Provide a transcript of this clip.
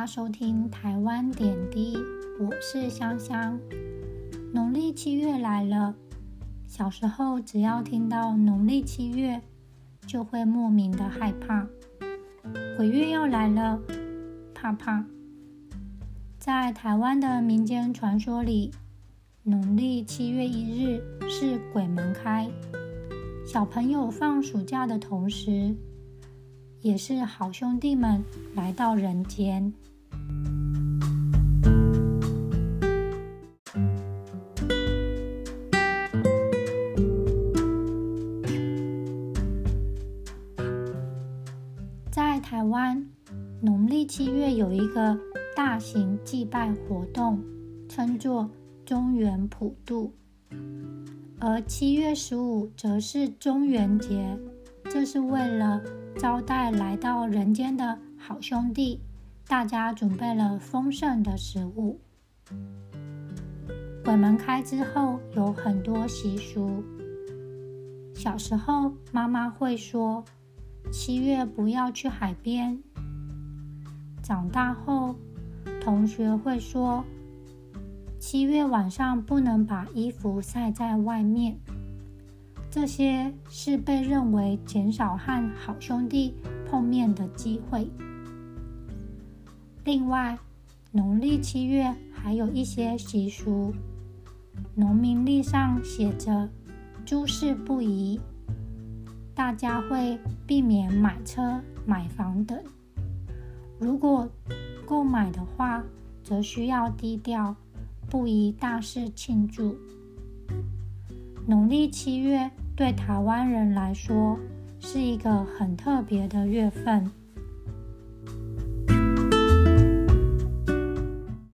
收听台湾点滴，我是香香。农历7月来了，小时候只要听到农历7月，就会莫名的害怕。鬼月要来了，怕怕。在台湾的民间传说里，农历7月1日是鬼门开，小朋友放暑假的同时，也是好兄弟们来到人间。在台湾，农历7月有一个大型祭拜活动，称作中元普渡，而7月15则是中元节，这是为了招待来到人间的好兄弟，大家准备了丰盛的食物。鬼门开之后有很多习俗，小时候妈妈会说7月不要去海边，长大后同学会说7月晚上不能把衣服晒在外面，这些是被认为减少和好兄弟碰面的机会。另外，农历7月还有一些习俗，农民历上写着诸事不宜，大家会避免买车、买房等。如果购买的话，则需要低调，不宜大肆庆祝。农历7月对台湾人来说是一个很特别的月份，